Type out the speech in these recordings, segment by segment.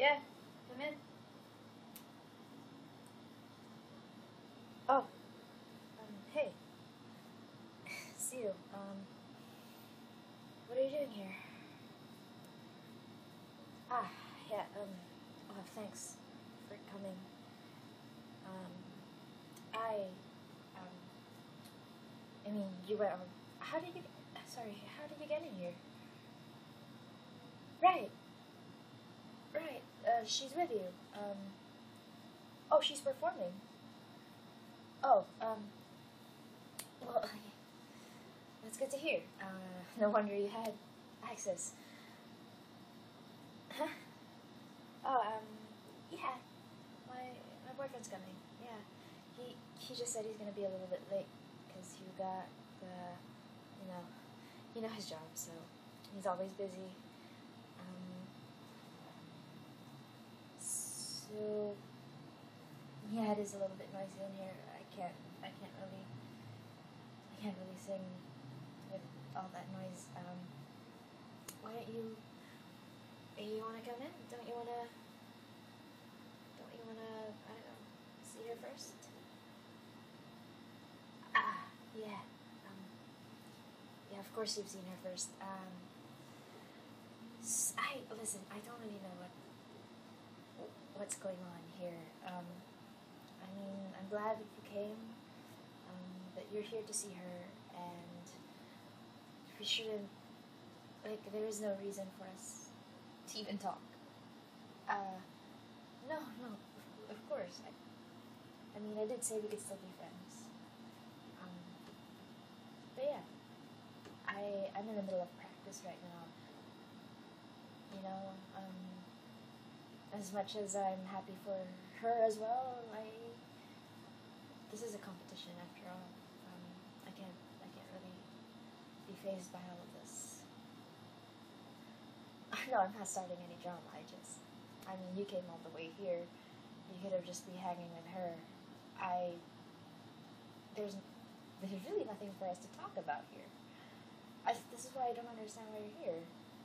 Yeah, come in. Oh, hey. See you. What are you doing here? Ah, yeah, oh, thanks for coming. Um, I, um, I mean, you went on, how did you, sorry, how did you get in here? Right, right, she's with you. Oh, she's performing. Oh, well, that's good to hear. No wonder you had access. Huh? Oh, yeah. My boyfriend's coming. Yeah. He just said he's gonna be a little bit late because you got the, you know his job, so he's always busy. Um, so yeah, it is a little bit noisy in here. I can't really sing with all that noise. Why don't you? You wanna come in? Don't you wanna? I don't know. See her first. Ah, yeah. Yeah. Of course you've seen her first. I listen. I don't really know what's going on here. I mean, I'm glad that you came. That you're here to see her, and we shouldn't. Like, there is no reason for us to even talk. No, no. Of course. I mean, I did say we could still be friends. Um, but yeah, I'm in the middle of practice right now. You know, as much as I'm happy for her as well, this is a competition after all. I can't really be phased by all of this. No, I'm not starting any drama. I mean, you came all the way here. You could have just be hanging with her. I, there's, there's really nothing for us to talk about here. This is why I don't understand why you're here.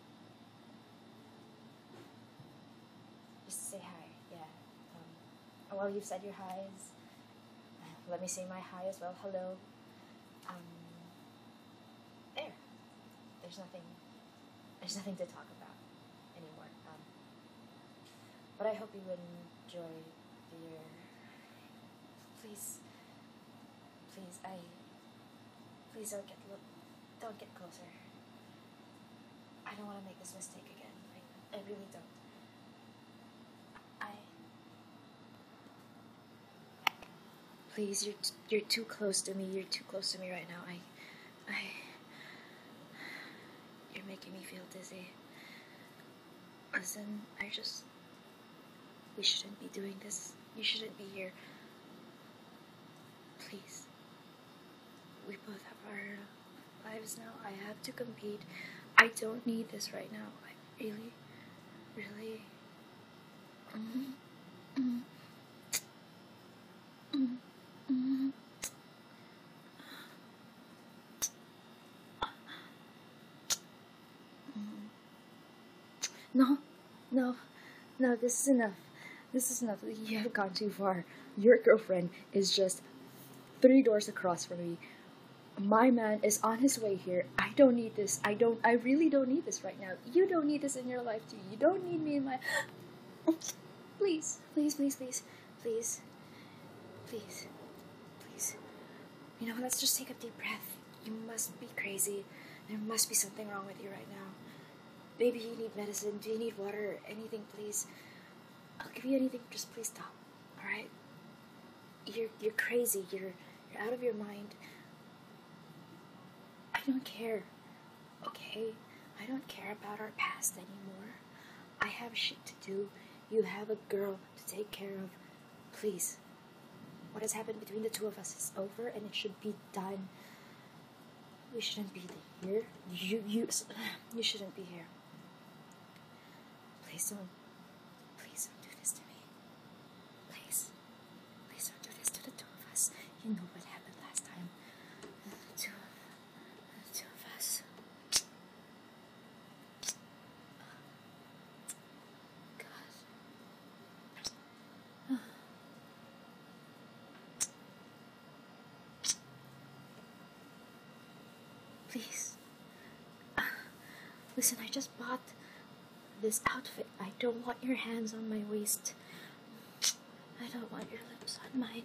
Just say hi, yeah. Well, you've said your highs. Let me say my hi as well. Hello. Um, there. There's nothing. There's nothing to talk about anymore. But I hope you enjoy your. Please, please, please don't get closer. I don't want to make this mistake again. I really don't. I. Please, you're too close to me. You're too close to me right now. I. You're making me feel dizzy. Listen, we shouldn't be doing this. You shouldn't be here. Please. We both have our lives now. I have to compete. I don't need this right now. I really. Mm-hmm. Mm-hmm. Mm-hmm. No, no, no, this is enough. This is enough. You have gone too far. Your girlfriend is just 3 doors across from me. My man is on his way here. I don't need this. I really don't need this right now. You don't need this in your life too. You don't need me in my. Please, please, please, please, please, please, please. You know, let's just take a deep breath. You must be crazy. There must be something wrong with you right now. Maybe you need medicine. Do you need water or anything, please? I'll give you anything. Just please stop. Alright? You're crazy. You're out of your mind. I don't care. Okay? I don't care about our past anymore. I have shit to do. You have a girl to take care of. Please. What has happened between the two of us is over and it should be done. We shouldn't be here. You shouldn't be here. Please don't do this to me. Please don't do this to the two of us. You know what happened last time. The two of us. God. Please. Listen, I just bought this outfit. I don't want your hands on my waist. I don't want your lips on mine.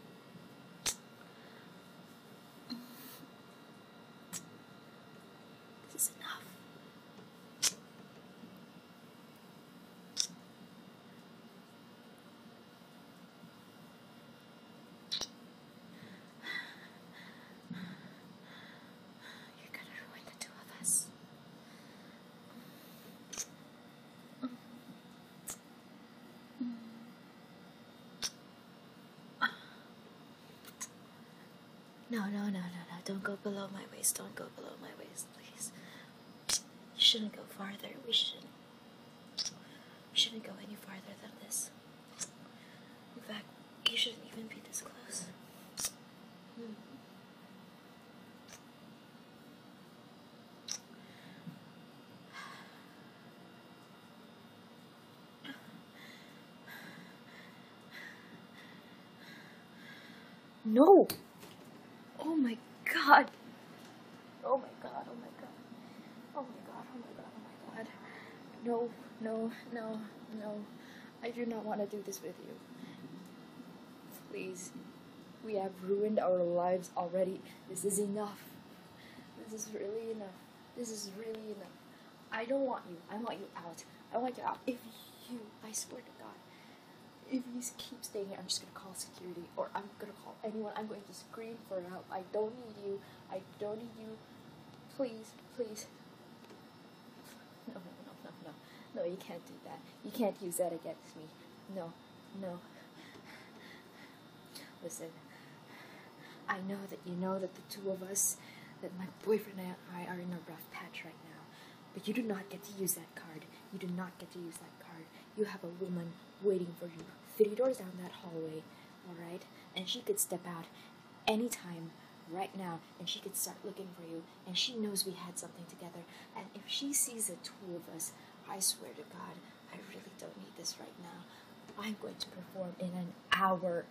This is enough. You're gonna ruin the two of us. No. Don't go below my waist. Don't go below my waist, please. You shouldn't go farther. We shouldn't go any farther than this. In fact, you shouldn't even be this close. No! Oh my god! Oh my god, oh my god. Oh my god, oh my god, oh my god. No. I do not want to do this with you. Please. We have ruined our lives already. This is enough. This is really enough. This is really enough. I don't want you. I want you out. I want you out. I swear to God, if you keep staying here, I'm just gonna call security, or I'm gonna call anyone. I'm going to scream for help. I don't need you. I don't need you. Please. No, you can't do that. You can't use that against me. No. Listen, I know that you know that the two of us, that my boyfriend and I are in a rough patch right now. But you do not get to use that card. You do not get to use that card. You have a woman waiting for you 3 doors down that hallway, alright? And she could step out anytime, right now, and she could start looking for you, and she knows we had something together. And if she sees the two of us, I swear to God, I really don't need this right now. I'm going to perform in an hour.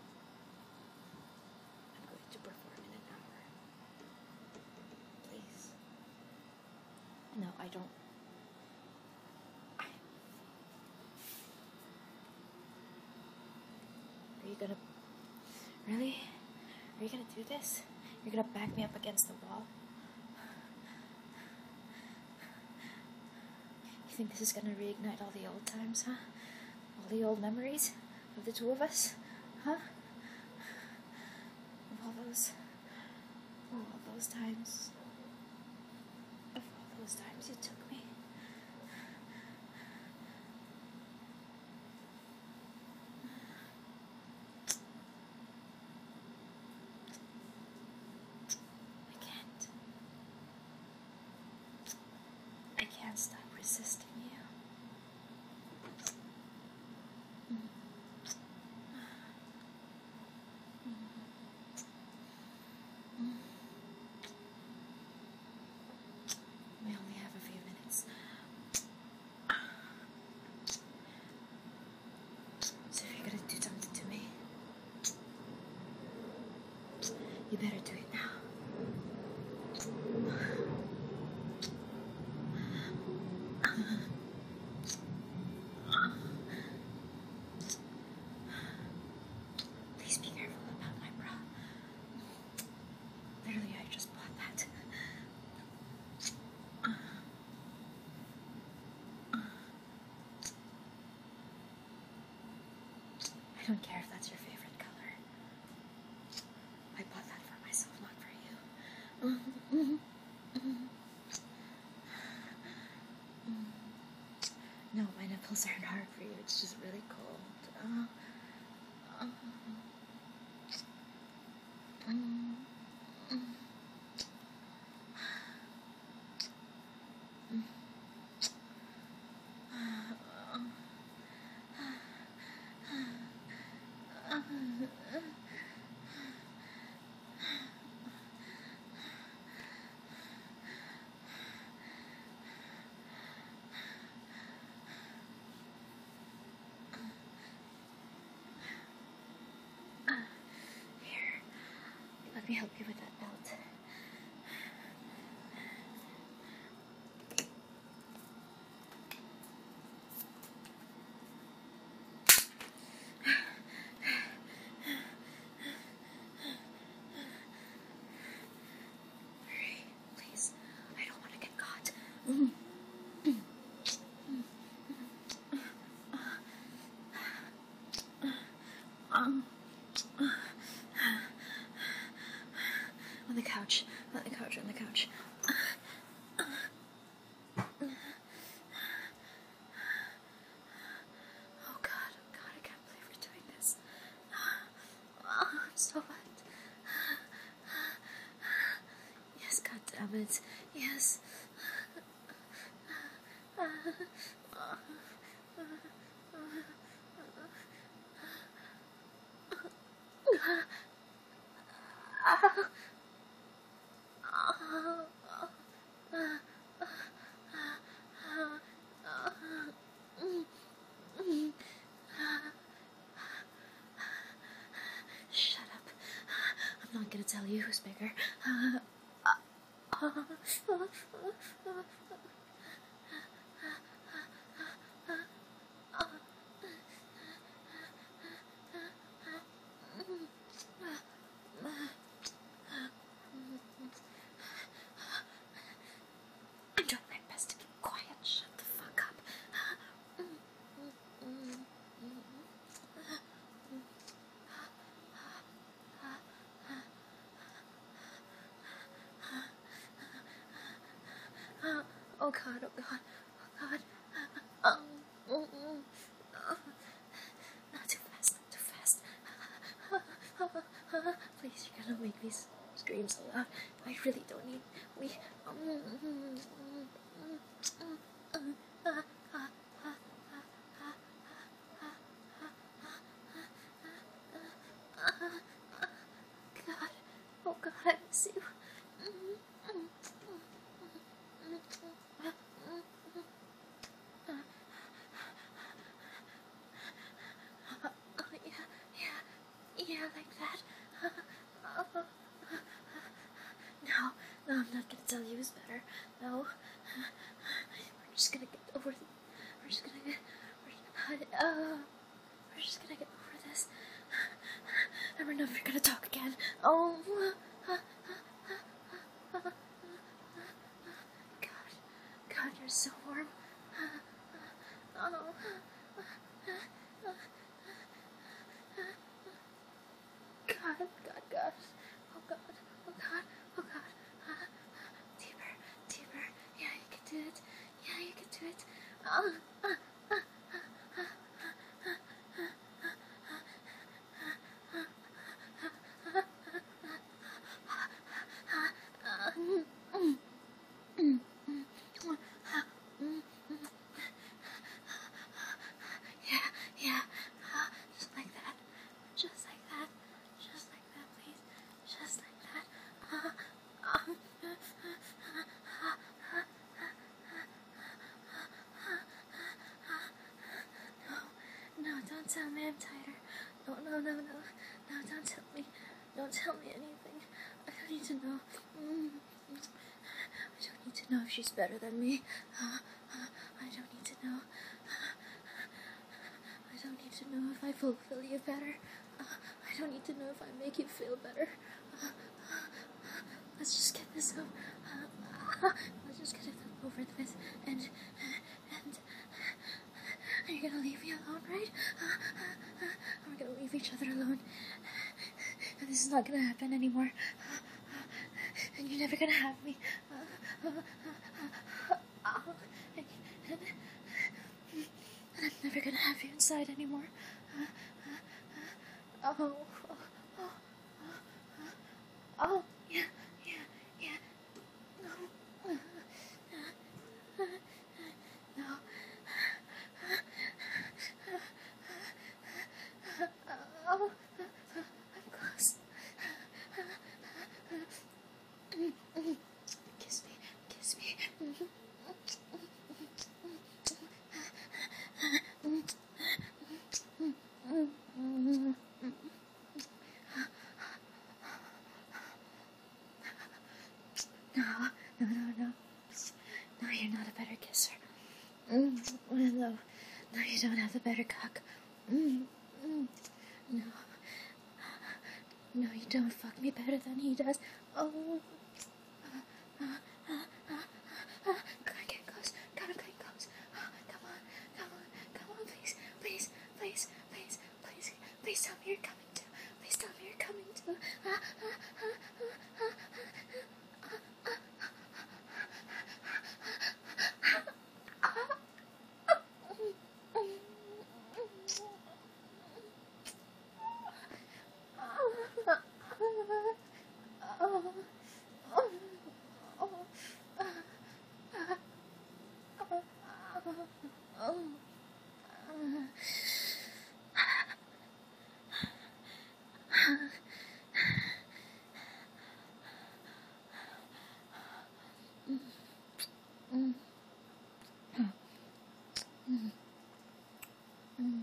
Please. No, I don't. Are you gonna... Really? Are you gonna do this? You're gonna back me up against the wall? You think this is gonna reignite all the old times, huh? All the old memories of the two of us? Huh? Of all those times. Of all those times you took me. I can't stop resisting you. We only have a few minutes. So if you're gonna do something to me, you better do it now. Please be careful about my bra. Literally, I just bought that. I don't care if that's your favorite color. I bought that for myself, not for you. No, my nipples aren't hard for you. It's just really cold. Here, let me help you with that belt. On the couch. Oh God, I can't believe we're doing this. I'm so wet. Yes, God damn it. Yes. Shut up. I'm not gonna tell you who's bigger. I'm doing my best to keep quiet. Shut the fuck up. Oh God, oh God, oh God. Not too fast, not too fast. Please, you're gonna make me scream so loud. I really don't need. God, oh God, I miss you. Yeah, like that. No, I'm not gonna tell you who's better. No, we're just gonna get over. We're just gonna get. We're just gonna get over this, and we're never gonna talk again. Oh, God, you're so warm. Oh. God. Oh God. Deeper. Yeah, you can do it. Yeah. Just like that. Please. Just like that. No, don't tell me I'm tighter. No, don't tell me. Don't tell me anything. I don't need to know. I don't need to know if she's better than me. I don't need to know. I don't need to know if I fulfill you better. I don't need to know if I make you feel better. Let's just get this over. Let's just get it over with, and you're gonna leave me alone, right? We're gonna leave each other alone, and this is not gonna happen anymore. And you're never gonna have me. And I'm never gonna have you inside anymore. Oh, yeah. No. Oh, I'm close. Kiss me. No. No, you're not a better kisser. No, you don't have the better cock. No, you don't fuck me better than he does. Oh, gotta get close. Come on, please tell me you're coming too. Mm.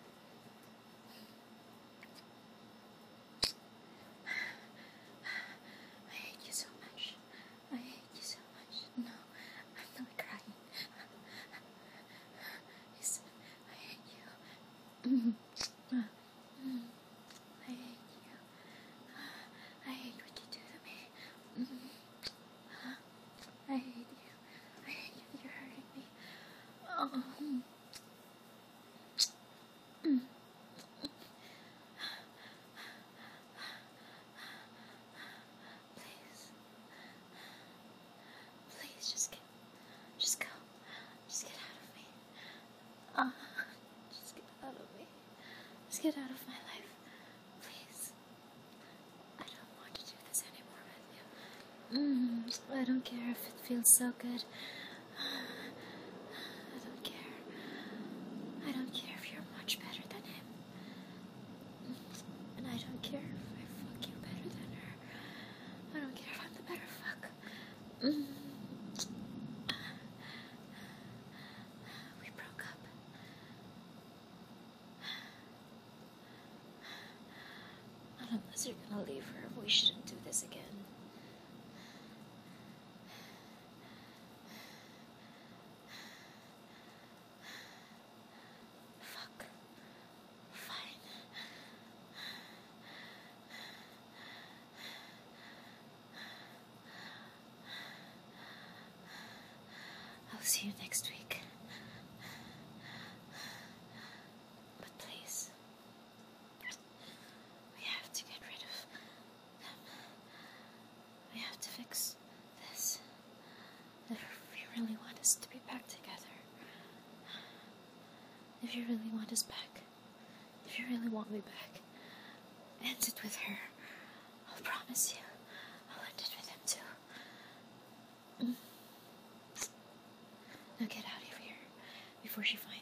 I hate you so much. I hate you so much. No, I'm not crying. Yes, I hate you. Mm. I hate you. I hate what you do to me. I hate you. I hate you. You're hurting me. Oh. Please. Please, just go. Just get out of me. Just get out of me. Just get out of my life. Please. I don't want to do this anymore with you. I don't care if it feels so good. I don't care. I don't care if you're much better than him. And I don't care if I fuck you better than her. I don't care if I'm the better fuck. We broke up. And unless you're gonna leave her, we shouldn't do this again. Fuck. Fine. I'll see you next week. But please, we have to get rid of them. We have to fix this. If you really want us to be back together. If you really want us back. If you really want me back. End it with her. I'll promise you. I'll end it with him too. Now get out of here before she finds